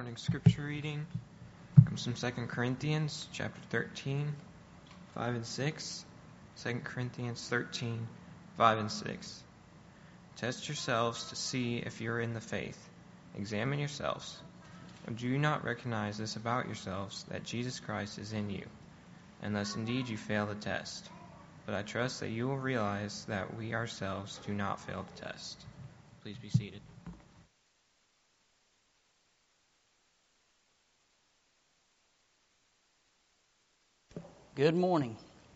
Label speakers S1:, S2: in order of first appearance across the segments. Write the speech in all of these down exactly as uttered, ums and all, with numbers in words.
S1: morning scripture reading comes from Second Corinthians chapter thirteen, five and six. Second Corinthians thirteen, five and six. Test yourselves to see if you are in the faith. Examine yourselves. Or do you not recognize this about yourselves, that Jesus Christ is in you, unless indeed you fail the test? But I trust that you will realize that we ourselves do not fail the test. Please be seated.
S2: Good morning.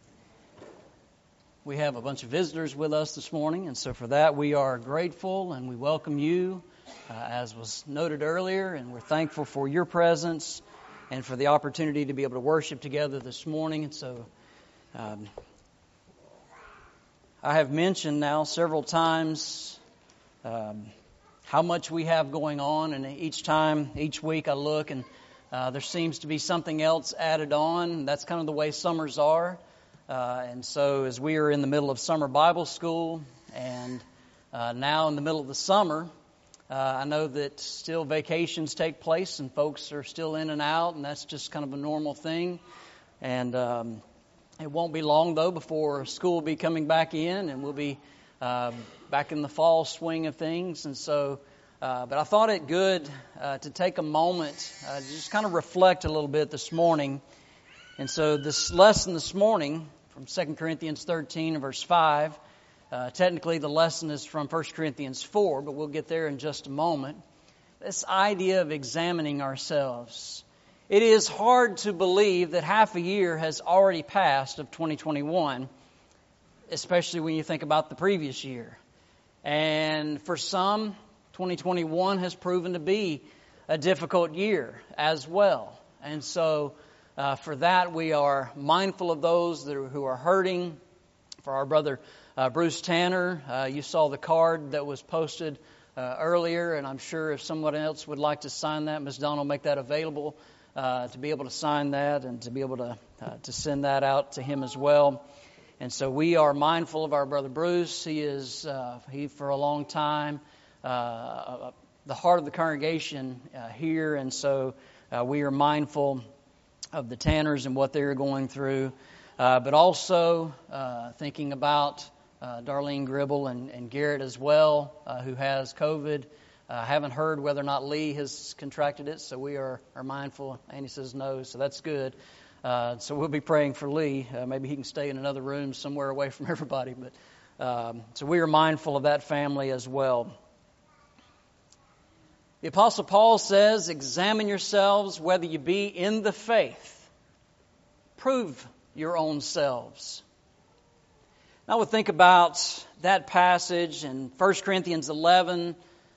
S2: We have a bunch of visitors with us this morning, and so for that we are grateful and we welcome you, uh, as was noted earlier, and we're thankful for your presence and for the opportunity to be able to worship together this morning. And so um, I have mentioned now several times um, how much we have going on, and each time, each week I look and Uh, there seems to be something else added on. That's kind of the way summers are. Uh, and so as we are in the middle of summer Bible school and uh, now in the middle of the summer, uh, I know that still vacations take place and folks are still in and out, and that's just kind of a normal thing. And um, it won't be long, though, before school will be coming back in, and we'll be uh, back in the fall swing of things. And so Uh, but I thought it good uh, to take a moment uh, to just kind of reflect a little bit this morning. And so this lesson this morning from Second Corinthians thirteen, verse five, uh, technically the lesson is from First Corinthians four, but we'll get there in just a moment. This idea of examining ourselves. It is hard to believe that half a year has already passed of twenty twenty-one, especially when you think about the previous year. And for some, twenty twenty-one has proven to be a difficult year as well. And so uh, for that, we are mindful of those that are, who are hurting. For our brother uh, Bruce Tanner, uh, you saw the card that was posted uh, earlier, and I'm sure if someone else would like to sign that, Miz Donna will make that available uh, to be able to sign that and to be able to, uh, to send that out to him as well. And so we are mindful of our brother Bruce. He is, uh, he for a long time, Uh, the heart of the congregation uh, here, and so uh, we are mindful of the Tanners and what they're going through, uh, but also uh, thinking about uh, Darlene Gribble and, and Garrett as well, uh, who has COVID. I uh, haven't heard whether or not Lee has contracted it, so we are, are mindful. Annie says no, so that's good. Uh, so we'll be praying for Lee. Uh, maybe he can stay in another room somewhere away from everybody, but um, so we are mindful of that family as well. The Apostle Paul says, examine yourselves whether you be in the faith. Prove your own selves. Now we'll think about that passage in First Corinthians eleven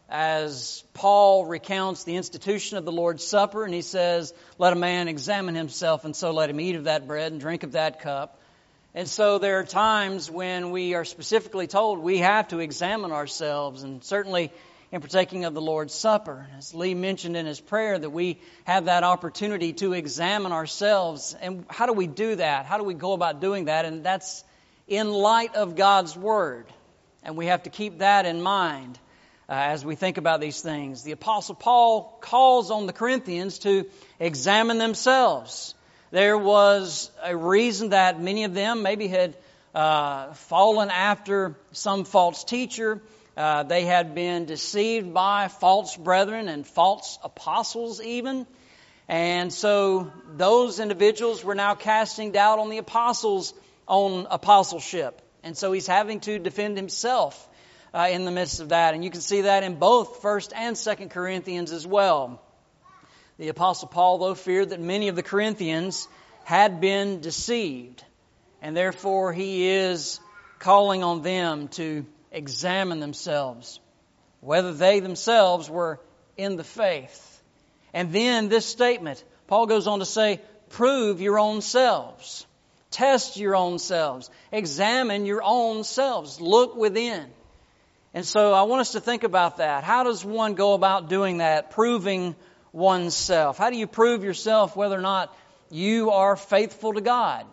S2: as Paul recounts the institution of the Lord's Supper, and he says, let a man examine himself, and so let him eat of that bread and drink of that cup. And so there are times when we are specifically told we have to examine ourselves, and certainly in partaking of the Lord's Supper. As Lee mentioned in his prayer, that we have that opportunity to examine ourselves. And how do we do that? How do we go about doing that? And that's in light of God's Word. And we have to keep that in mind uh, as we think about these things. The Apostle Paul calls on the Corinthians to examine themselves. There was a reason that many of them maybe had uh, fallen after some false teacher. Uh, they had been deceived by false brethren and false apostles even. And so those individuals were now casting doubt on the apostles' own apostleship. And so he's having to defend himself uh, in the midst of that. And you can see that in both First and Second Corinthians as well. The Apostle Paul, though, feared that many of the Corinthians had been deceived. And therefore he is calling on them to examine themselves, whether they themselves were in the faith. And then this statement, Paul goes on to say, prove your own selves. Test your own selves. Examine your own selves. Look within. And so I want us to think about that. How does one go about doing that, proving oneself? How do you prove yourself whether or not you are faithful to God?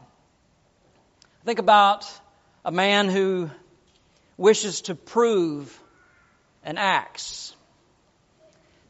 S2: Think about a man who wishes to prove an axe.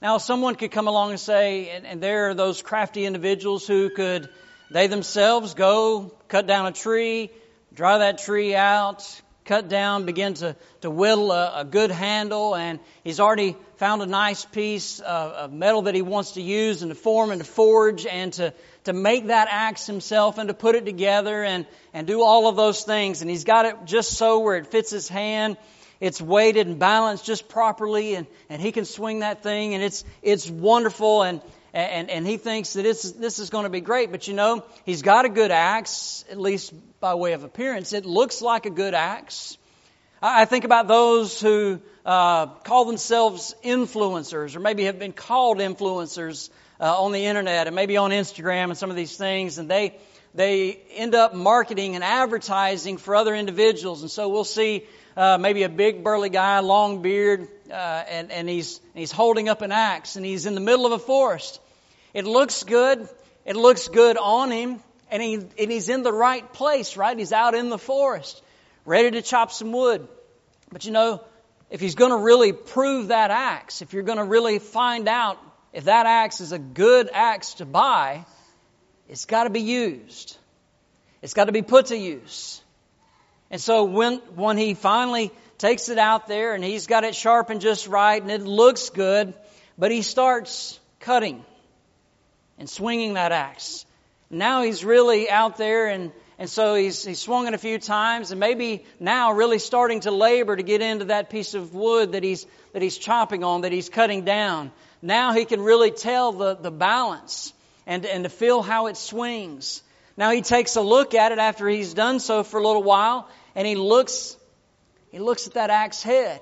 S2: Now, someone could come along and say, and, and there are those crafty individuals who could, they themselves go cut down a tree, dry that tree out, cut down, begin to, to whittle a, a good handle, and he's already found a nice piece of, of metal that he wants to use and to form and to forge and to, to make that axe himself and to put it together and, and do all of those things. And he's got it just so where it fits his hand. It's weighted and balanced just properly, and, and he can swing that thing, and it's it's wonderful, and and and he thinks that it's, this is going to be great. But you know, he's got a good axe, at least by way of appearance. It looks like a good axe. I, I think about those who uh, call themselves influencers, or maybe have been called influencers uh, on the internet, and maybe on Instagram and some of these things, and they they end up marketing and advertising for other individuals, and so we'll see. Uh, maybe a big burly guy, long beard, uh, and, and he's he's holding up an axe, and he's in the middle of a forest. It looks good. It looks good on him, and he and he's in the right place, right? He's out in the forest, ready to chop some wood. But you know, if he's going to really prove that axe, if you're going to really find out if that axe is a good axe to buy, it's got to be used. It's got to be put to use. And so when when he finally takes it out there and he's got it sharpened just right and it looks good, but he starts cutting and swinging that axe. Now he's really out there, and, and so he's, he's swung it a few times, and maybe now really starting to labor to get into that piece of wood that he's that he's chopping on, that he's cutting down. Now he can really tell the, the balance and, and to feel how it swings. Now he takes a look at it after he's done so for a little while, and he looks, he looks at that axe head.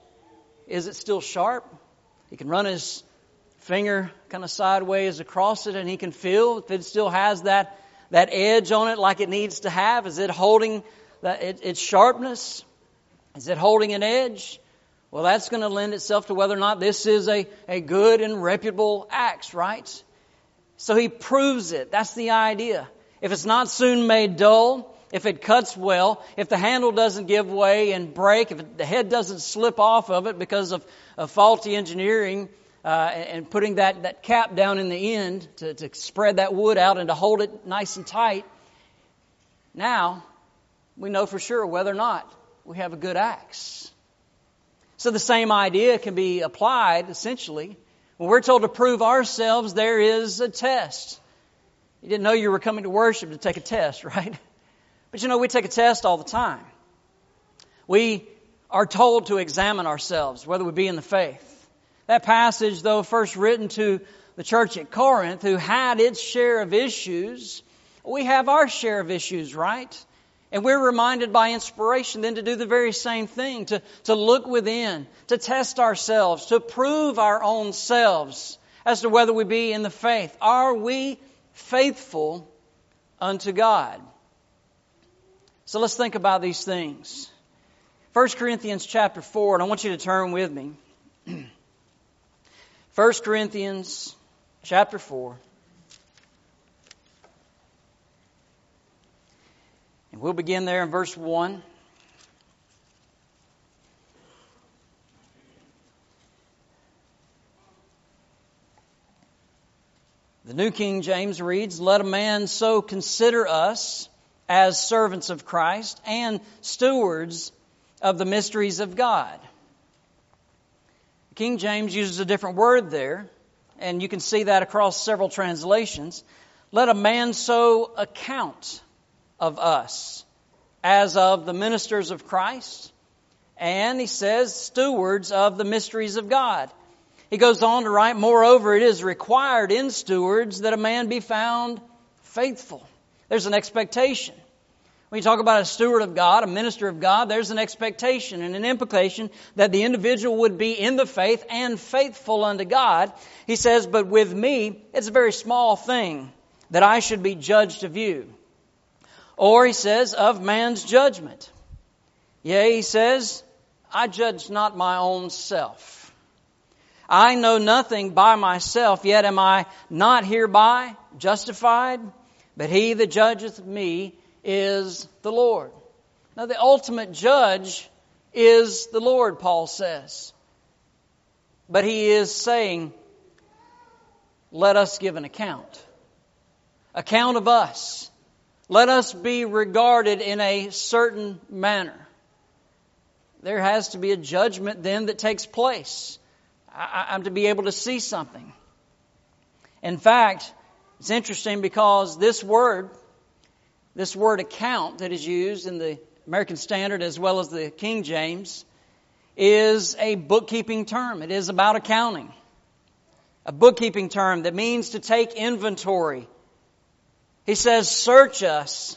S2: Is it still sharp? He can run his finger kind of sideways across it, and he can feel if it still has that, that edge on it like it needs to have. Is it holding that, it, its sharpness? Is it holding an edge? Well, that's going to lend itself to whether or not this is a, a good and reputable axe, right? So he proves it. That's the idea. If it's not soon made dull, if it cuts well, if the handle doesn't give way and break, if the head doesn't slip off of it because of, of faulty engineering uh, and, and putting that, that cap down in the end to, to spread that wood out and to hold it nice and tight, now we know for sure whether or not we have a good axe. So the same idea can be applied essentially. When we're told to prove ourselves, there is a test. You didn't know you were coming to worship to take a test, right? But you know, we take a test all the time. We are told to examine ourselves, whether we be in the faith. That passage, though first written to the church at Corinth, who had its share of issues, we have our share of issues, right? And we're reminded by inspiration then to do the very same thing, to, to look within, to test ourselves, to prove our own selves as to whether we be in the faith. Are we faithful unto God? So let's think about these things. First Corinthians chapter four, and I want you to turn with me. First Corinthians chapter four. And we'll begin there in verse one. The New King James reads, "Let a man so consider us as servants of Christ and stewards of the mysteries of God." King James uses a different word there, and you can see that across several translations. Let a man so account of us as of the ministers of Christ, and he says stewards of the mysteries of God. He goes on to write, "Moreover, it is required in stewards that a man be found faithful." There's an expectation. When you talk about a steward of God, a minister of God, there's an expectation and an implication that the individual would be in the faith and faithful unto God. He says, "But with me, it's a very small thing that I should be judged of you." Or he says, "Of man's judgment. Yea," he says, "I judge not my own self. I know nothing by myself, yet am I not hereby justified, but he that judgeth me is the Lord." Now the ultimate judge is the Lord, Paul says. But he is saying let us give an account. Account of us. Let us be regarded in a certain manner. There has to be a judgment then that takes place. I, I'm to be able to see something. In fact, it's interesting because this word, this word account that is used in the American Standard as well as the King James, is a bookkeeping term. It is about accounting. A bookkeeping term that means to take inventory. He says, search us.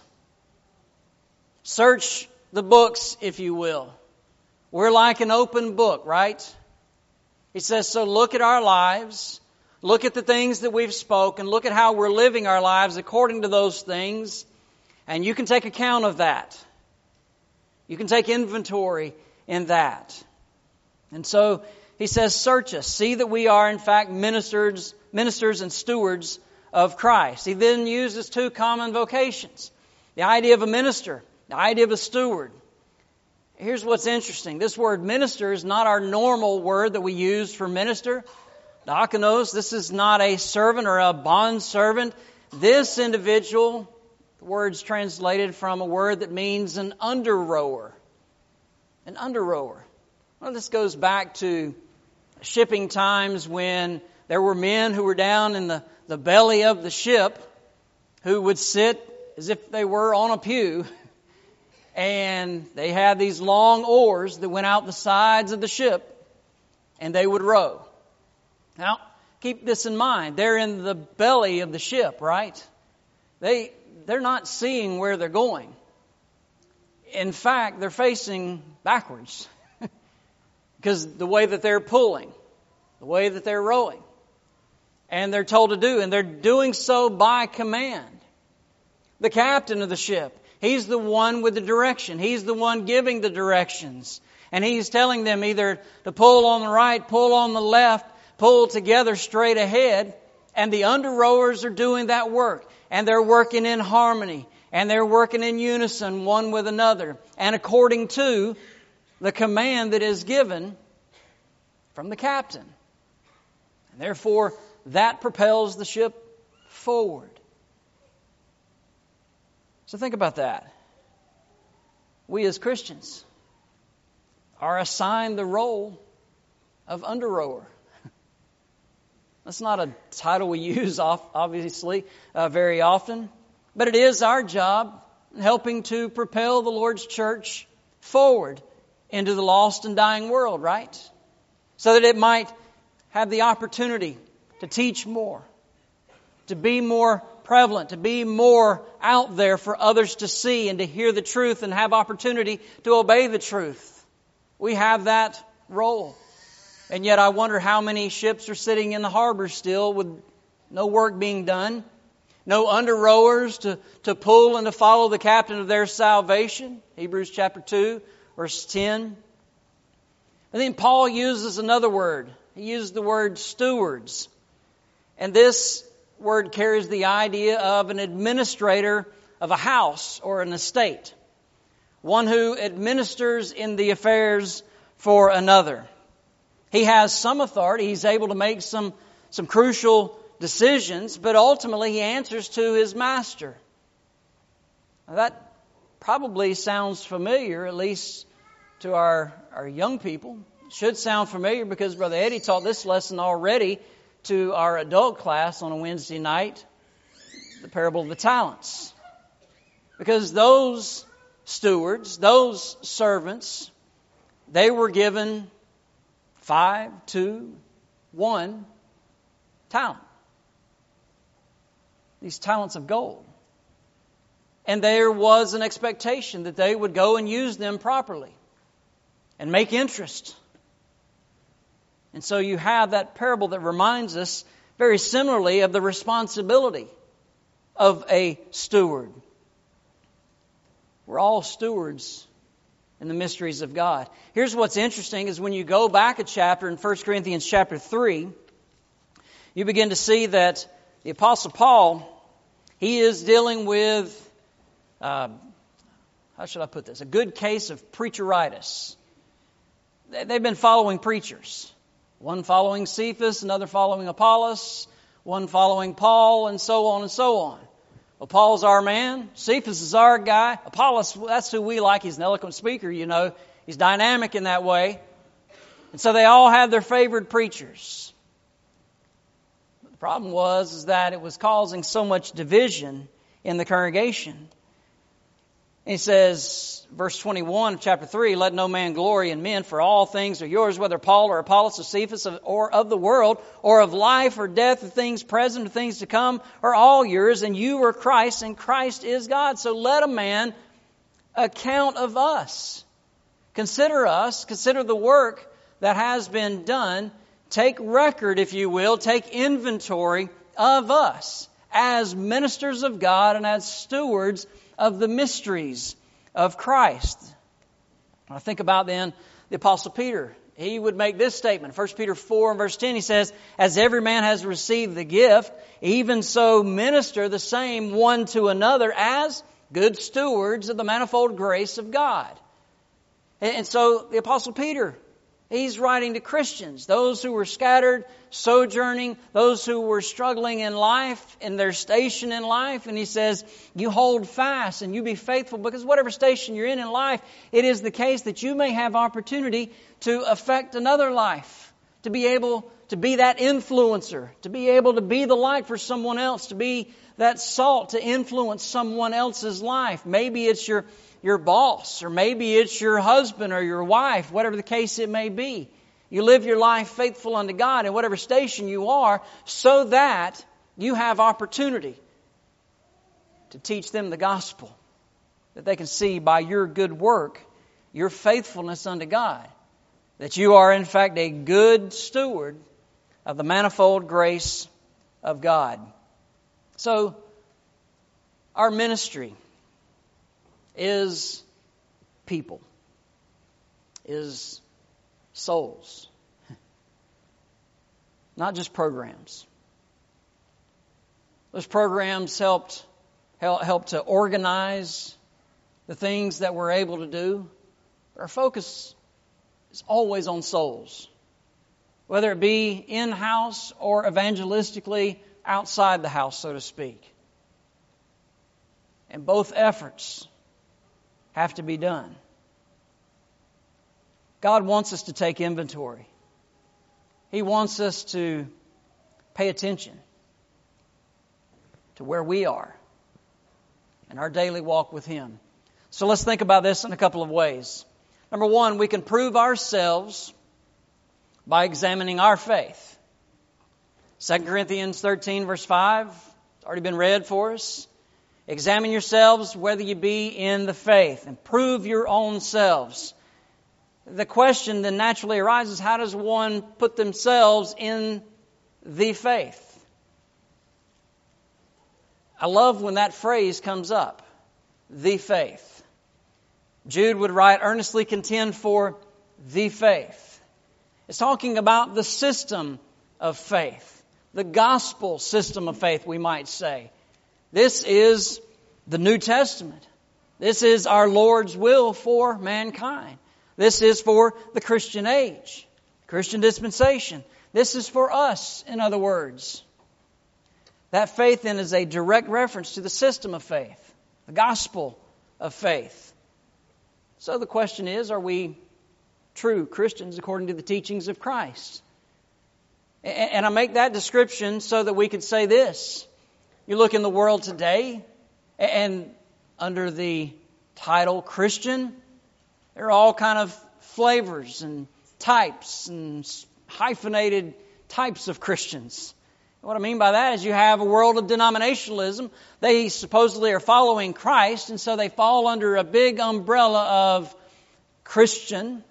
S2: Search the books, if you will. We're like an open book, right? He says, so look at our lives. Look at the things that we've spoken. Look at how we're living our lives according to those things. And you can take account of that. You can take inventory in that. And so he says, search us. See that we are in fact ministers, ministers and stewards of Christ. He then uses two common vocations. The idea of a minister, the idea of a steward. Here's what's interesting. This word minister is not our normal word that we use for minister. Diakonos, this is not a servant or a bond servant. This individual, the word's translated from a word that means an under-rower. An under-rower. Well, this goes back to shipping times when there were men who were down in the, the belly of the ship who would sit as if they were on a pew, and they had these long oars that went out the sides of the ship, and they would row. Now, keep this in mind. They're in the belly of the ship, right? They, they're not seeing where they're going. In fact, they're facing backwards. Because the way that they're pulling, the way that they're rowing, and they're told to do, and they're doing so by command. The captain of the ship, he's the one with the direction. He's the one giving the directions. And he's telling them either to pull on the right, pull on the left, pull together straight ahead. And the under-rowers are doing that work. And they're working in harmony. And they're working in unison one with another. And according to the command that is given from the captain. And therefore, that propels the ship forward. So think about that. We as Christians are assigned the role of under-rower. That's not a title we use, obviously, uh, very often. But it is our job helping to propel the Lord's church forward into the lost and dying world, right? So that it might have the opportunity to teach more, to be more prevalent, to be more out there for others to see and to hear the truth and have opportunity to obey the truth. We have that role. And yet I wonder how many ships are sitting in the harbor still with no work being done, no under-rowers to, to pull and to follow the captain of their salvation. Hebrews chapter two. Verse ten. And then Paul uses another word. He uses the word stewards. And this word carries the idea of an administrator of a house or an estate. One who administers in the affairs for another. He has some authority. He's able to make some, some crucial decisions, but ultimately he answers to his master. Now that probably sounds familiar, at least to our, our young people. It should sound familiar because Brother Eddie taught this lesson already to our adult class on a Wednesday night, the parable of the talents. Because those stewards, those servants, they were given five, two, one talent. These talents of gold. And there was an expectation that they would go and use them properly and make interest. And so you have that parable that reminds us very similarly of the responsibility of a steward. We're all stewards in the mysteries of God. Here's what's interesting is when you go back a chapter in First Corinthians chapter three, you begin to see that the Apostle Paul, he is dealing with, uh, how should I put this, a good case of preacheritis. They've been following preachers. One following Cephas, another following Apollos, one following Paul, and so on and so on. Well, Paul's our man. Cephas is our guy. Apollos, that's who we like. He's an eloquent speaker, you know. He's dynamic in that way. And so they all had their favored preachers. But the problem was is that it was causing so much division in the congregation. He says, verse twenty-one of chapter three, let no man glory in men, for all things are yours, whether Paul or Apollos or Cephas or of the world, or of life or death, or things present or things to come, are all yours, and you are Christ, and Christ is God. So let a man account of us. Consider us, consider the work that has been done. Take record, if you will, take inventory of us as ministers of God and as stewards of the mysteries of Christ. I think about then the Apostle Peter. He would make this statement. First Peter four and verse ten, he says, as every man has received the gift, even so minister the same one to another as good stewards of the manifold grace of God. And so the Apostle Peter, he's writing to Christians, those who were scattered, sojourning, those who were struggling in life, in their station in life. And he says, you hold fast and you be faithful, because whatever station you're in in life, it is the case that you may have opportunity to affect another life, to be able to be that influencer, to be able to be the light for someone else, to be that salt to influence someone else's life. Maybe it's your your boss, or maybe it's your husband or your wife, whatever the case it may be. You live your life faithful unto God in whatever station you are, so that you have opportunity to teach them the gospel, that they can see by your good work, your faithfulness unto God, that you are in fact a good steward of the manifold grace of God. So, our ministry is people, is souls, not just programs. Those programs helped help to organize the things that we're able to do. Our focus is always on souls, whether it be in-house or evangelistically outside the house, so to speak. And both efforts have to be done. God wants us to take inventory. He wants us to pay attention to where we are in our daily walk with Him. So let's think about this in a couple of ways. Number one, we can prove ourselves by examining our faith. Second Corinthians thirteen, verse five, it's already been read for us. Examine yourselves whether you be in the faith, and prove your own selves. The question then naturally arises, how does one put themselves in the faith? I love when that phrase comes up, the faith. Jude would write, earnestly contend for the faith. It's talking about the system of faith, the gospel system of faith, we might say. This is the New Testament. This is our Lord's will for mankind. This is for the Christian age, Christian dispensation. This is for us, in other words. That faith then is a direct reference to the system of faith, the gospel of faith. So the question is, are we true Christians according to the teachings of Christ? And I make that description so that we could say this. You look in the world today, and under the title Christian, there are all kind of flavors and types and hyphenated types of Christians. What I mean by that is you have a world of denominationalism. They supposedly are following Christ, and so they fall under a big umbrella of Christian.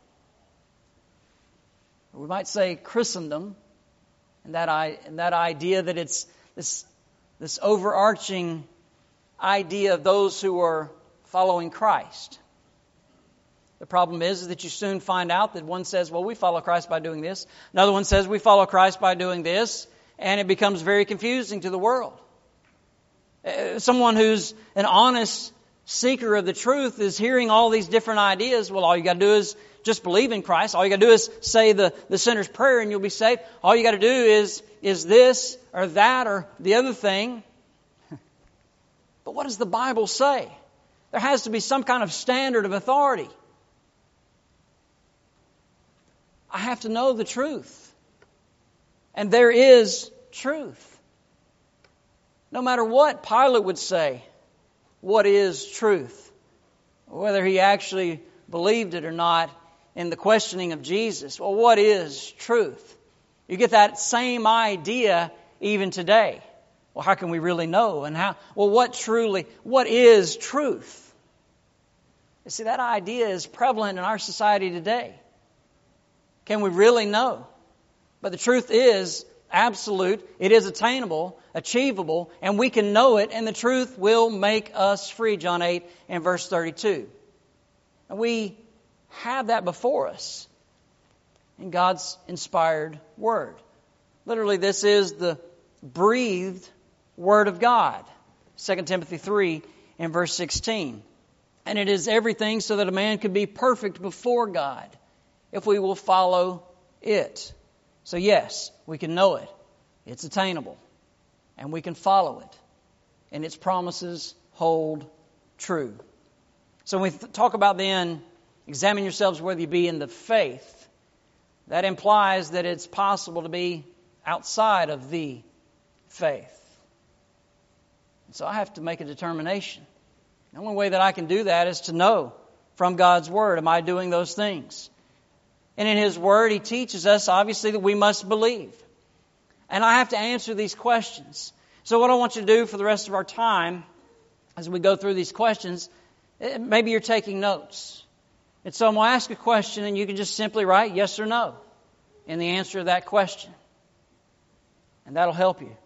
S2: We might say Christendom, and that I, and that idea that it's this this overarching idea of those who are following Christ. The problem is, is that you soon find out that one says, well, we follow Christ by doing this. Another one says, we follow Christ by doing this. And it becomes very confusing to the world. Uh, someone who's an honest seeker of the truth is hearing all these different ideas. Well, all you got to do is just believe in Christ. All you got to do is say the, the sinner's prayer and you'll be saved. All you got to do is, is this or that or the other thing. But what does the Bible say? There has to be some kind of standard of authority. I have to know the truth. And there is truth. No matter what Pilate would say, what is truth? Whether he actually believed it or not in the questioning of Jesus. Well, what is truth? You get that same idea even today. Well, how can we really know? And how? Well, what truly, what is truth? You see, that idea is prevalent in our society today. Can we really know? But the truth is absolute. It is attainable, achievable, and we can know it, and the truth will make us free. John eight and verse thirty-two. And we have that before us in God's inspired Word. Literally, this is the breathed Word of God. Second Timothy three and verse sixteen. And it is everything so that a man could be perfect before God if we will follow it. So yes, we can know it. It's attainable. And we can follow it. And its promises hold true. So when we th- talk about then, examine yourselves whether you be in the faith, that implies that it's possible to be outside of the faith. So I have to make a determination. The only way that I can do that is to know from God's Word, am I doing those things? And in His Word, He teaches us, obviously, that we must believe. And I have to answer these questions. So what I want you to do for the rest of our time, as we go through these questions, maybe you're taking notes. And so I'm going to ask a question, and you can just simply write yes or no in the answer to that question. And that'll help you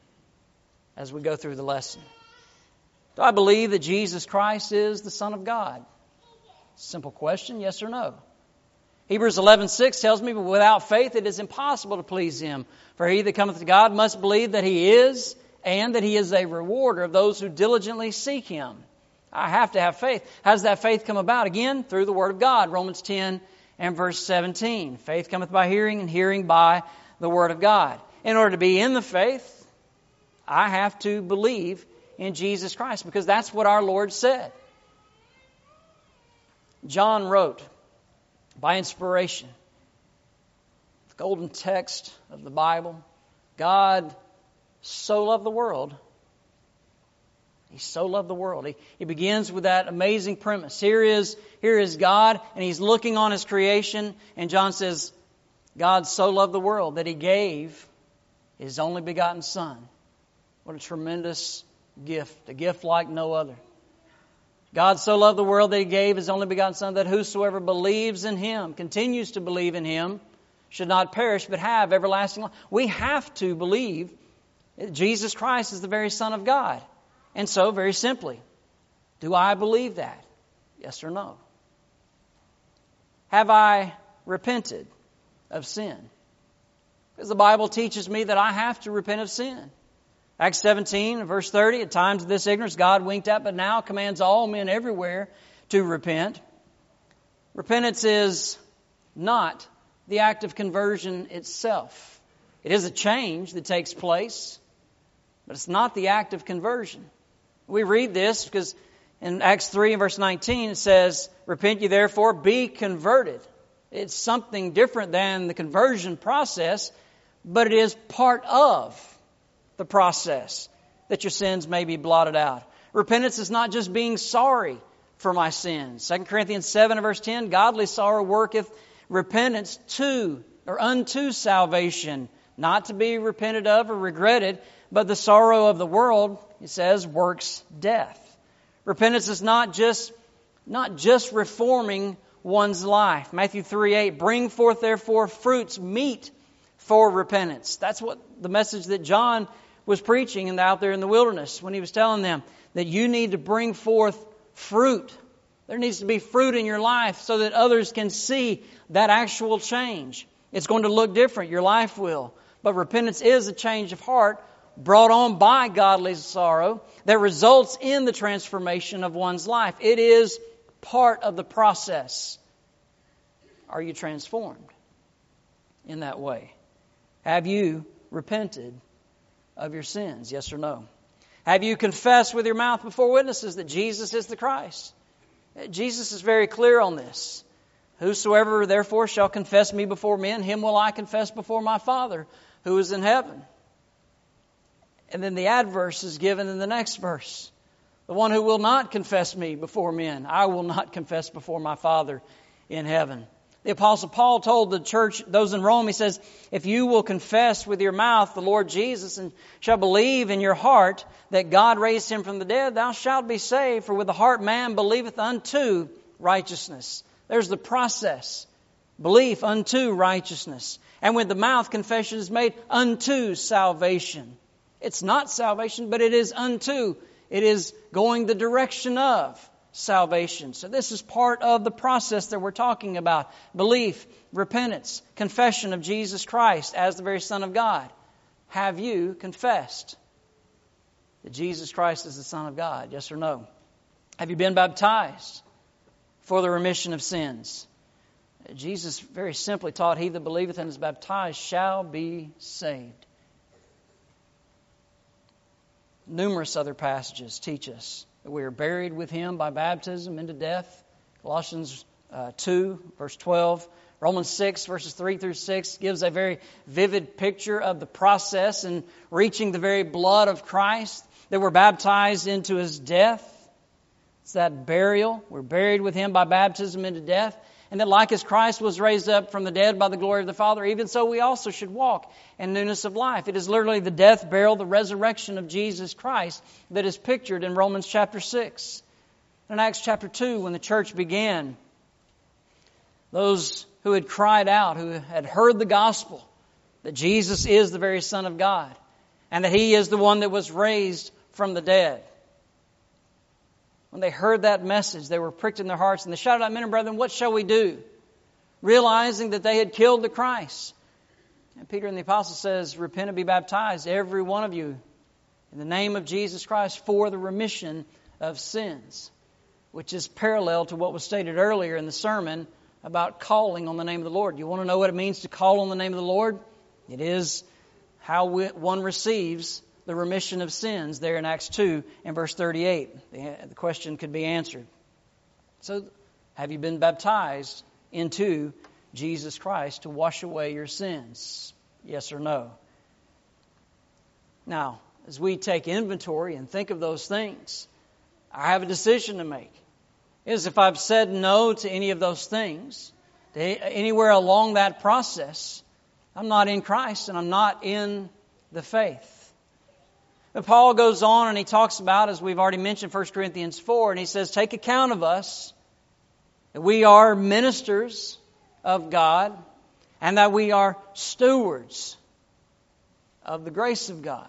S2: as we go through the lesson. Do I believe that Jesus Christ is the Son of God? Simple question, yes or no. Hebrews eleven six tells me, but without faith it is impossible to please Him. For he that cometh to God must believe that He is, and that He is a rewarder of those who diligently seek Him. I have to have faith. How does that faith come about? Again, through the Word of God. Romans ten and verse seventeen. Faith cometh by hearing, and hearing by the Word of God. In order to be in the faith, I have to believe in Jesus Christ, because that's what our Lord said. John wrote, by inspiration, the golden text of the Bible, God so loved the world. He so loved the world. He, he begins with that amazing premise. Here is, here is God, and He's looking on His creation, and John says, God so loved the world that He gave His only begotten Son. What a tremendous gift, a gift like no other. God so loved the world that He gave His only begotten Son, that whosoever believes in Him, continues to believe in Him, should not perish but have everlasting life. We have to believe that Jesus Christ is the very Son of God. And so, very simply, do I believe that? Yes or no? Have I repented of sin? Because the Bible teaches me that I have to repent of sin. Acts seventeen, verse thirty, at times of this ignorance God winked at, but now commands all men everywhere to repent. Repentance is not the act of conversion itself. It is a change that takes place, but it's not the act of conversion. We read this because in Acts three and verse nineteen it says, repent ye therefore, be converted. It's something different than the conversion process, but it is part of the process that your sins may be blotted out. Repentance is not just being sorry for my sins. Second Corinthians seven and verse ten, godly sorrow worketh repentance to or unto salvation, not to be repented of or regretted, but the sorrow of the world, it says, works death. Repentance is not just not just reforming one's life. Matthew three eight, bring forth therefore fruits meet for repentance. That's what the message that John was preaching and out there in the wilderness when he was telling them that you need to bring forth fruit. There needs to be fruit in your life so that others can see that actual change. It's going to look different. Your life will. But repentance is a change of heart brought on by godly sorrow that results in the transformation of one's life. It is part of the process. Are you transformed in that way? Have you repented of your sins? Yes or no? Have you confessed with your mouth before witnesses that Jesus is the Christ? Jesus is very clear on this. Whosoever therefore shall confess me before men, him will I confess before my Father who is in heaven. And then the adverse is given in the next verse. The one who will not confess me before men, I will not confess before my Father in heaven. The Apostle Paul told the church, those in Rome, he says, if you will confess with your mouth the Lord Jesus and shall believe in your heart that God raised him from the dead, thou shalt be saved. For with the heart man believeth unto righteousness. There's the process. Belief unto righteousness. And with the mouth confession is made unto salvation. It's not salvation, but it is unto. It is going the direction of salvation. So this is part of the process that we're talking about. Belief, repentance, confession of Jesus Christ as the very Son of God. Have you confessed that Jesus Christ is the Son of God? Yes or no? Have you been baptized for the remission of sins? Jesus very simply taught, he that believeth and is baptized shall be saved. Numerous other passages teach us that we are buried with him by baptism into death. Colossians uh, two, verse twelve. Romans six, verses three through six gives a very vivid picture of the process in reaching the very blood of Christ, that we're baptized into his death. It's that burial. We're buried with him by baptism into death. And that like as Christ was raised up from the dead by the glory of the Father, even so we also should walk in newness of life. It is literally the death, burial, the resurrection of Jesus Christ that is pictured in Romans chapter six. In Acts chapter two, when the church began, those who had cried out, who had heard the gospel, that Jesus is the very Son of God, and that he is the one that was raised from the dead. When they heard that message, they were pricked in their hearts, and they shouted out, men and brethren, what shall we do? Realizing that they had killed the Christ. And Peter and the apostle says, repent and be baptized, every one of you, in the name of Jesus Christ, for the remission of sins. Which is parallel to what was stated earlier in the sermon about calling on the name of the Lord. You want to know what it means to call on the name of the Lord? It is how one receives the remission of sins there in Acts two and verse thirty-eight. The, the question could be answered. So, have you been baptized into Jesus Christ to wash away your sins? Yes or no? Now, as we take inventory and think of those things, I have a decision to make. Is if I've said no to any of those things, to anywhere along that process, I'm not in Christ and I'm not in the faith. But Paul goes on and he talks about, as we've already mentioned, First Corinthians four, and he says, take account of us, that we are ministers of God, and that we are stewards of the grace of God.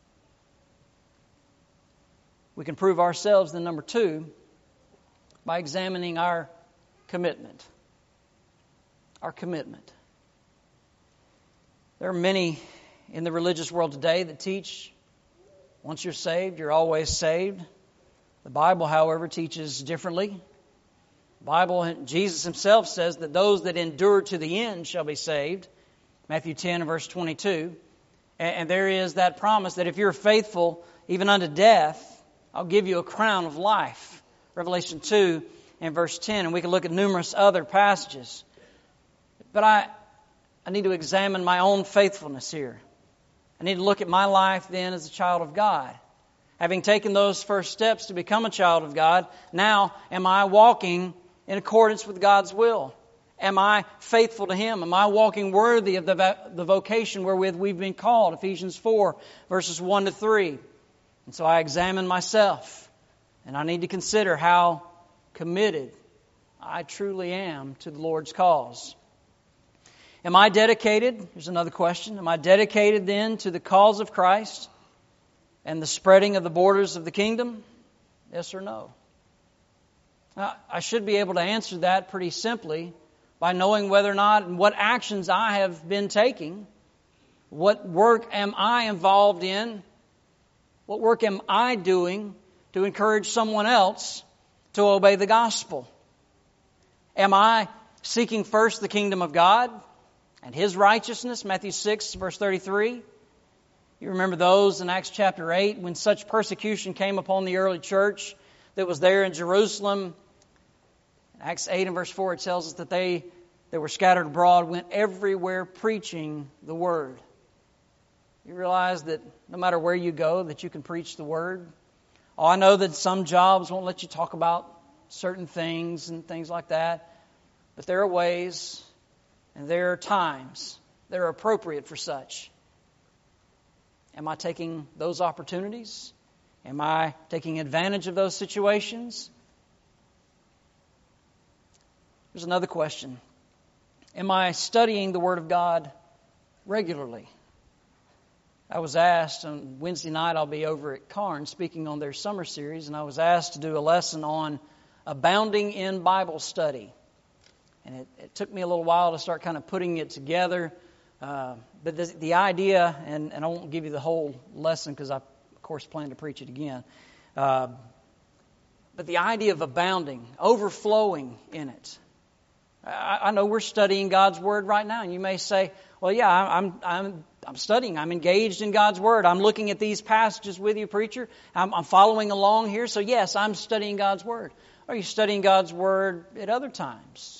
S2: We can prove ourselves, then number two, by examining our commitment. Our commitment. There are many in the religious world today that teach once you're saved, you're always saved. The Bible, however, teaches differently. The Bible, Jesus himself says that those that endure to the end shall be saved. Matthew ten and verse twenty-two. And there is that promise that if you're faithful even unto death, I'll give you a crown of life. Revelation two and verse ten. And we can look at numerous other passages. But I, I need to examine my own faithfulness here. I need to look at my life then as a child of God. Having taken those first steps to become a child of God, now am I walking in accordance with God's will? Am I faithful to him? Am I walking worthy of the, the vocation wherewith we've been called? Ephesians four, verses one to three. And so I examine myself, and I need to consider how committed I truly am to the Lord's cause. Am I dedicated? Here's another question. Am I dedicated then to the cause of Christ and the spreading of the borders of the kingdom? Yes or no? Now, I should be able to answer that pretty simply by knowing whether or not and what actions I have been taking. What work am I involved in What work am I doing to encourage someone else to obey the gospel? Am I seeking first the kingdom of God and His righteousness? Matthew six, verse thirty-three. You remember those in Acts chapter eight when such persecution came upon the early church that was there in Jerusalem. Acts eight and verse four, it tells us that they that were scattered abroad went everywhere preaching the word. You realize that no matter where you go, that you can preach the word. Oh, I know that some jobs won't let you talk about certain things and things like that. But there are ways and there are times that are appropriate for such. Am I taking those opportunities? Am I taking advantage of those situations? There's another question. Am I studying the Word of God regularly? I was asked on Wednesday night, I'll be over at Carnes speaking on their summer series, and I was asked to do a lesson on abounding in Bible study. And it, it took me a little while to start kind of putting it together. Uh, but the, the idea, and, and I won't give you the whole lesson because I, of course, plan to preach it again. Uh, but the idea of abounding, overflowing in it. I, I know we're studying God's Word right now, and you may say, well, yeah, I'm I'm I'm studying. I'm engaged in God's Word. I'm looking at these passages with you, preacher. I'm, I'm following along here. So, yes, I'm studying God's Word. Are you studying God's Word at other times?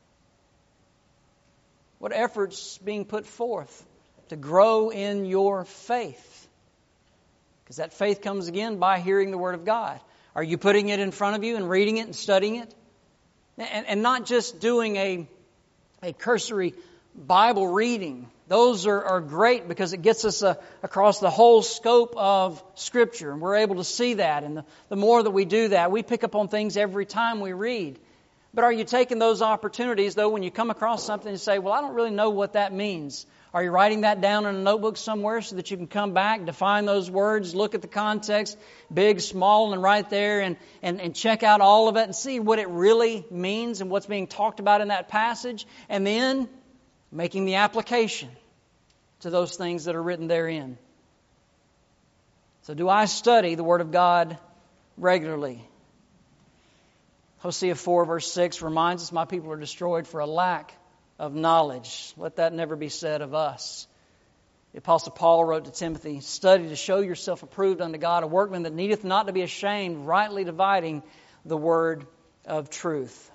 S2: What efforts being put forth to grow in your faith? Because that faith comes again by hearing the Word of God. Are you putting it in front of you and reading it and studying it? And, and not just doing a, a cursory Bible reading. Those are, are great because it gets us a, across the whole scope of Scripture. And we're able to see that. And the, the more that we do that, we pick up on things every time we read. But are you taking those opportunities, though, when you come across something and say, well, I don't really know what that means? Are you writing that down in a notebook somewhere so that you can come back, define those words, look at the context, big, small, and right there, and, and, and check out all of it and see what it really means and what's being talked about in that passage, and then making the application to those things that are written therein? So do I study the Word of God regularly? Hosea four verse six reminds us, my people are destroyed for a lack of knowledge. Let that never be said of us. The Apostle Paul wrote to Timothy, study to show yourself approved unto God, a workman that needeth not to be ashamed, rightly dividing the word of truth.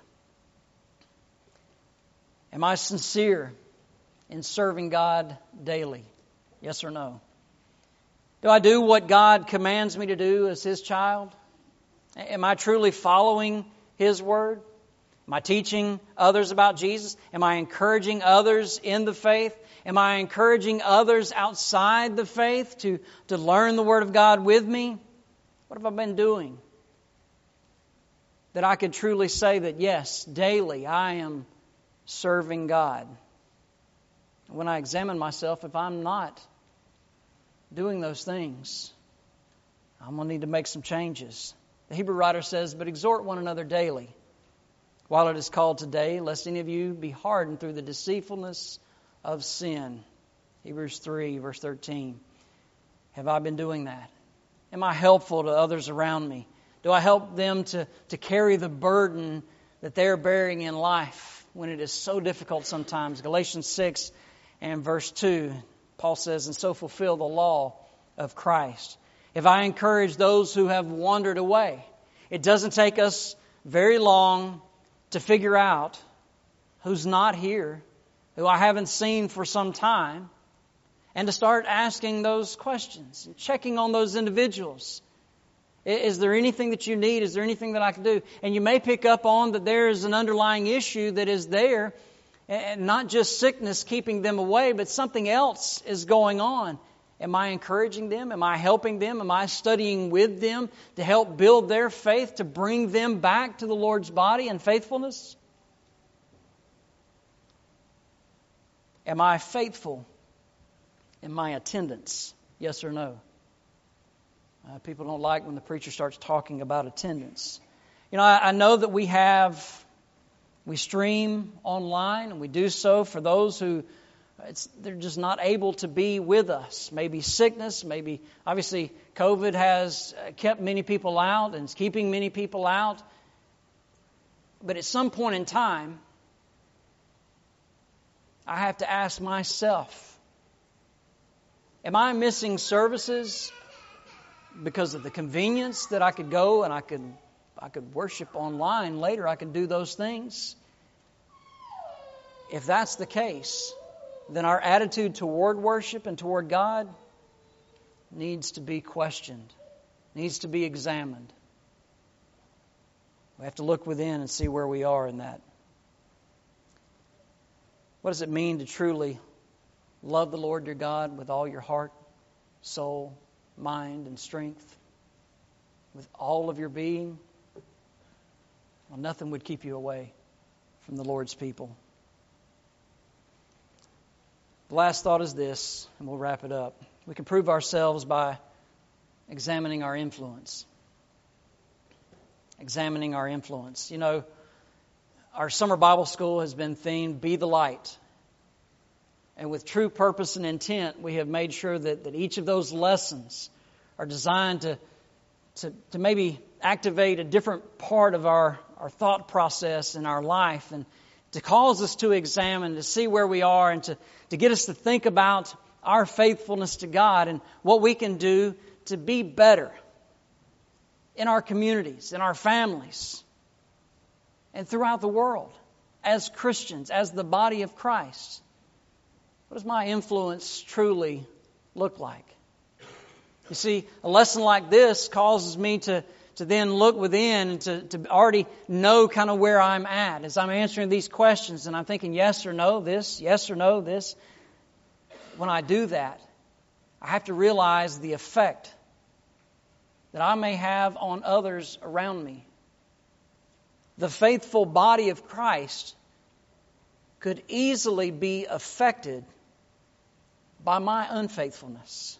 S2: Am I sincere in serving God daily? Yes or no? Do I do what God commands me to do as His child? Am I truly following His Word? Am I teaching others about Jesus? Am I encouraging others in the faith? Am I encouraging others outside the faith to, to learn the Word of God with me? What have I been doing? That I could truly say that, yes, daily I am serving God. When I examine myself, if I'm not doing those things, I'm going to need to make some changes. The Hebrew writer says, but exhort one another daily, while it is called today, lest any of you be hardened through the deceitfulness of sin. Hebrews three, verse thirteen. Have I been doing that? Am I helpful to others around me? Do I help them to, to carry the burden that they're bearing in life when it is so difficult sometimes? Galatians six and verse two, Paul says, and so fulfill the law of Christ. If I encourage those who have wandered away, it doesn't take us very long to figure out who's not here, who I haven't seen for some time, and to start asking those questions and checking on those individuals. Is there anything that you need? Is there anything that I can do? And you may pick up on that there is an underlying issue that is there, and not just sickness keeping them away, but something else is going on. Am I encouraging them? Am I helping them? Am I studying with them to help build their faith, to bring them back to the Lord's body and faithfulness? Am I faithful in my attendance? Yes or no? Uh, people don't like when the preacher starts talking about attendance. You know, I, I know that we have, we stream online, and we do so for those who It's, they're just not able to be with us. Maybe sickness, maybe, obviously, COVID has kept many people out and is keeping many people out. But at some point in time, I have to ask myself, am I missing services because of the convenience that I could go and I could I could worship online later, I could do those things? If that's the case, then our attitude toward worship and toward God needs to be questioned, needs to be examined. We have to look within and see where we are in that. What does it mean to truly love the Lord your God with all your heart, soul, mind, and strength? With all of your being? Well, nothing would keep you away from the Lord's people. The last thought is this, and we'll wrap it up. We can prove ourselves by examining our influence. Examining our influence. You know, our summer Bible school has been themed, Be the Light. And with true purpose and intent, we have made sure that, that each of those lessons are designed to, to, to maybe activate a different part of our, our thought process in our life, and to cause us to examine, to see where we are, and to, to get us to think about our faithfulness to God and what we can do to be better in our communities, in our families, and throughout the world as Christians, as the body of Christ. What does my influence truly look like? You see, a lesson like this causes me to to then look within and to, to already know kind of where I'm at as I'm answering these questions, and I'm thinking yes or no this, yes or no this. When I do that, I have to realize the effect that I may have on others around me. The faithful body of Christ could easily be affected by my unfaithfulness,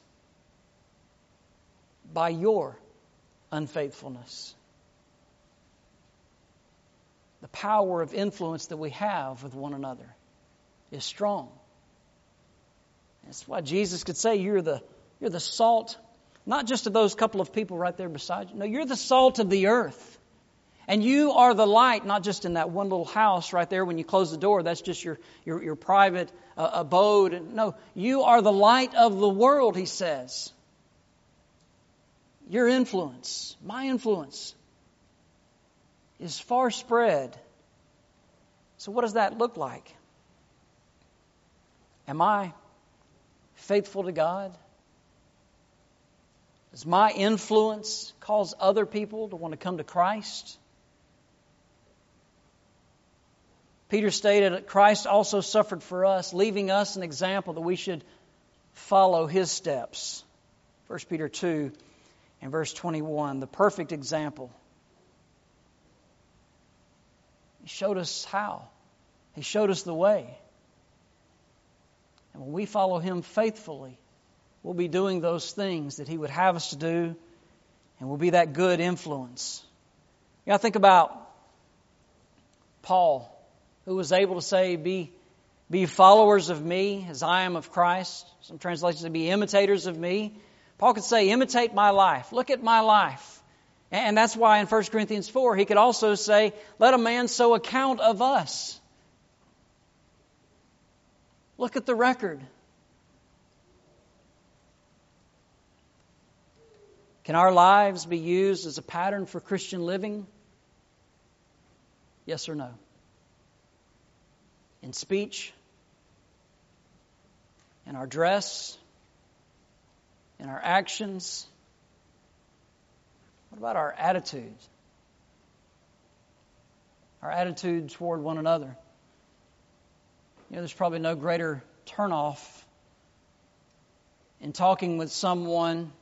S2: by your unfaithfulness. The power of influence that we have with one another is strong. That's why Jesus could say, you're the, you're the salt, not just of those couple of people right there beside you. No, you're the salt of the earth. And you are the light, not just in that one little house right there when you close the door. That's just your, your, your private uh, abode. No, you are the light of the world, he says. Your influence, my influence, is far spread. So what does that look like? Am I faithful to God? Does my influence cause other people to want to come to Christ? Peter stated that Christ also suffered for us, leaving us an example that we should follow his steps. First Peter two and verse twenty-one, the perfect example. He showed us how. He showed us the way. And when we follow him faithfully, we'll be doing those things that he would have us to do, and we'll be that good influence. You know, I think about Paul, who was able to say, be, be followers of me as I am of Christ. Some translations say, be imitators of me. Paul could say, imitate my life. Look at my life. And that's why in First Corinthians four, he could also say, let a man so account of us. Look at the record. Can our lives be used as a pattern for Christian living? Yes or no? In speech, in our dress, in our actions. What about our attitudes? Our attitude toward one another. You know, there's probably no greater turnoff in talking with someone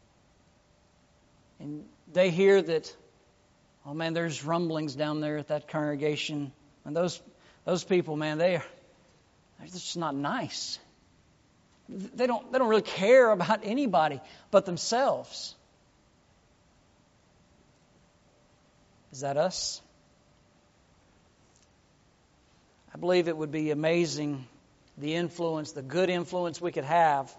S2: and they hear that, oh man, there's rumblings down there at that congregation. And those those people, man, they are they're just not nice. They don't they don't really care about anybody but themselves. Is that us? I believe it would be amazing the influence, the good influence we could have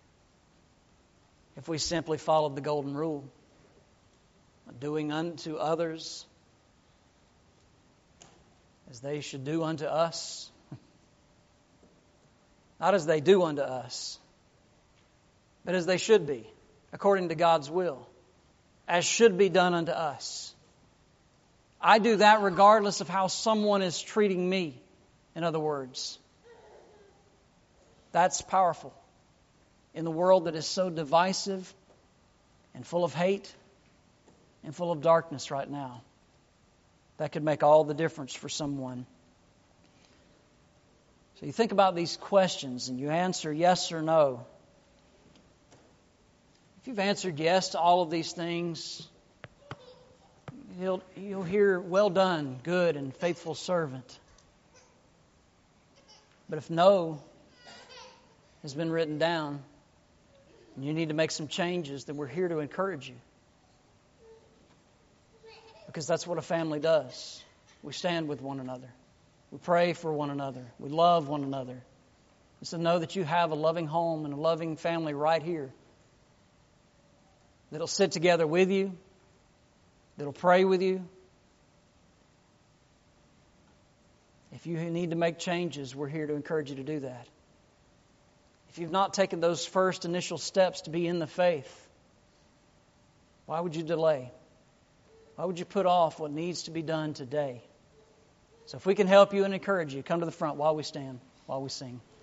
S2: if we simply followed the golden rule. Doing unto others as they should do unto us. Not as they do unto us, but as they should be, according to God's will, as should be done unto us. I do that regardless of how someone is treating me, in other words. That's powerful. In the world that is so divisive and full of hate and full of darkness right now, that could make all the difference for someone. So you think about these questions and you answer yes or no. If you've answered yes to all of these things, you'll, you'll hear, well done, good and faithful servant. But if no has been written down and you need to make some changes, then we're here to encourage you. Because that's what a family does. We stand with one another. We pray for one another. We love one another. It's to know that you have a loving home and a loving family right here that'll sit together with you, that'll pray with you. If you need to make changes, we're here to encourage you to do that. If you've not taken those first initial steps to be in the faith, why would you delay? Why would you put off what needs to be done today? So if we can help you and encourage you, come to the front while we stand, while we sing.